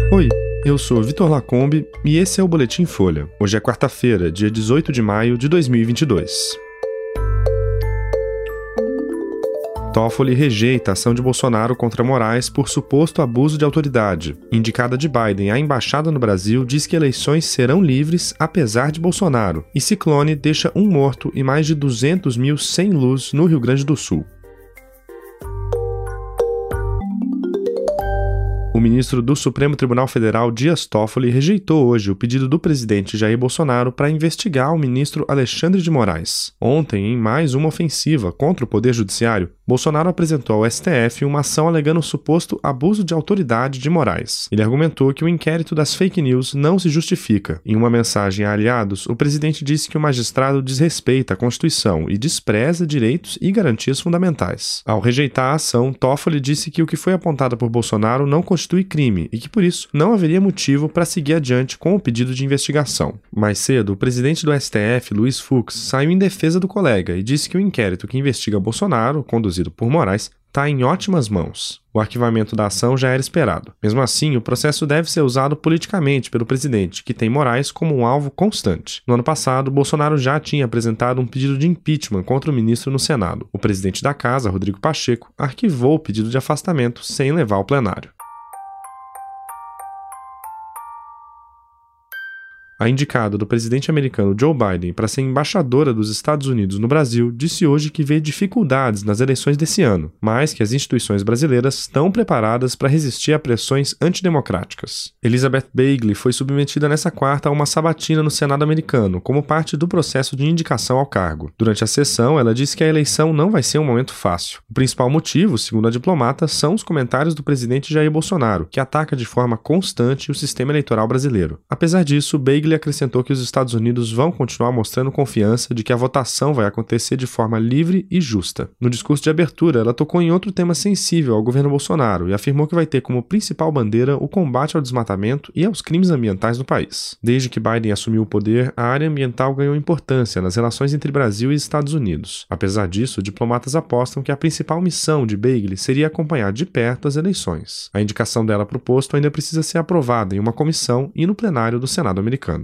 Oi, eu sou Vitor Lacombe e esse é o Boletim Folha. Hoje é quarta-feira, dia 18 de maio de 2022. Toffoli rejeita a ação de Bolsonaro contra Moraes por suposto abuso de autoridade. Indicada de Biden à embaixada no Brasil diz que eleições serão livres apesar de Bolsonaro. E ciclone deixa um morto e mais de 200 mil sem luz no Rio Grande do Sul. O ministro do Supremo Tribunal Federal, Dias Toffoli, rejeitou hoje o pedido do presidente Jair Bolsonaro para investigar o ministro Alexandre de Moraes. Ontem, em mais uma ofensiva contra o Poder Judiciário, Bolsonaro apresentou ao STF uma ação alegando o suposto abuso de autoridade de Moraes. Ele argumentou que o inquérito das fake news não se justifica. Em uma mensagem a aliados, o presidente disse que o magistrado desrespeita a Constituição e despreza direitos e garantias fundamentais. Ao rejeitar a ação, Toffoli disse que o que foi apontado por Bolsonaro não constitui crime e que, por isso, não haveria motivo para seguir adiante com o pedido de investigação. Mais cedo, o presidente do STF, Luiz Fux, saiu em defesa do colega e disse que o inquérito que investiga Bolsonaro, conduzido por Moraes, está em ótimas mãos. O arquivamento da ação já era esperado. Mesmo assim, o processo deve ser usado politicamente pelo presidente, que tem Moraes como um alvo constante. No ano passado, Bolsonaro já tinha apresentado um pedido de impeachment contra o ministro no Senado. O presidente da casa, Rodrigo Pacheco, arquivou o pedido de afastamento sem levar ao plenário. A indicada do presidente americano Joe Biden para ser embaixadora dos Estados Unidos no Brasil disse hoje que vê dificuldades nas eleições desse ano, mas que as instituições brasileiras estão preparadas para resistir a pressões antidemocráticas. Elizabeth Bagley foi submetida nesta quarta a uma sabatina no Senado americano, como parte do processo de indicação ao cargo. Durante a sessão, ela disse que a eleição não vai ser um momento fácil. O principal motivo, segundo a diplomata, são os comentários do presidente Jair Bolsonaro, que ataca de forma constante o sistema eleitoral brasileiro. Apesar disso, Bagley acrescentou que os Estados Unidos vão continuar mostrando confiança de que a votação vai acontecer de forma livre e justa. No discurso de abertura, ela tocou em outro tema sensível ao governo Bolsonaro e afirmou que vai ter como principal bandeira o combate ao desmatamento e aos crimes ambientais no país. Desde que Biden assumiu o poder, a área ambiental ganhou importância nas relações entre Brasil e Estados Unidos. Apesar disso, diplomatas apostam que a principal missão de Bagley seria acompanhar de perto as eleições. A indicação dela para o posto ainda precisa ser aprovada em uma comissão e no plenário do Senado americano.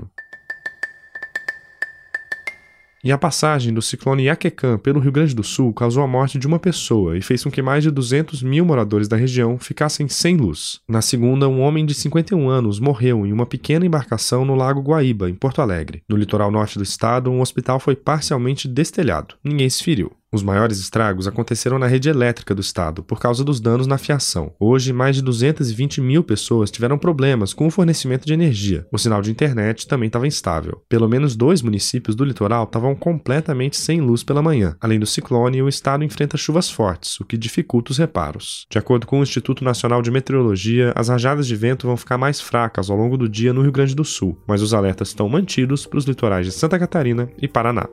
E a passagem do ciclone Iaquecã pelo Rio Grande do Sul causou a morte de uma pessoa e fez com que mais de 200 mil moradores da região ficassem sem luz. Na segunda, um homem de 51 anos morreu em uma pequena embarcação no Lago Guaíba, em Porto Alegre. No litoral norte do estado, um hospital foi parcialmente destelhado. Ninguém se feriu. Os maiores estragos aconteceram na rede elétrica do estado, por causa dos danos na fiação. Hoje, mais de 220 mil pessoas tiveram problemas com o fornecimento de energia. O sinal de internet também estava instável. Pelo menos 2 municípios do litoral estavam completamente sem luz pela manhã. Além do ciclone, o estado enfrenta chuvas fortes, o que dificulta os reparos. De acordo com o Instituto Nacional de Meteorologia, as rajadas de vento vão ficar mais fracas ao longo do dia no Rio Grande do Sul, mas os alertas estão mantidos para os litorais de Santa Catarina e Paraná.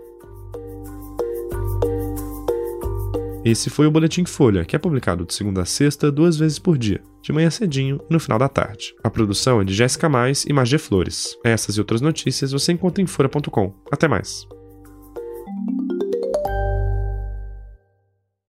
Esse foi o Boletim Folha, que é publicado de segunda a sexta, 2 vezes por dia, de manhã cedinho e no final da tarde. A produção é de Jéssica Mais e Magé Flores. Essas e outras notícias você encontra em folha.com. Até mais!